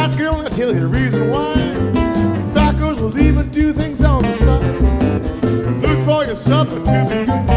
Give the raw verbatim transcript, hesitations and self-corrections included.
fat girl, and I'll tell you the reason why. Fat girls will even do things on the side. Look for yourself to be good.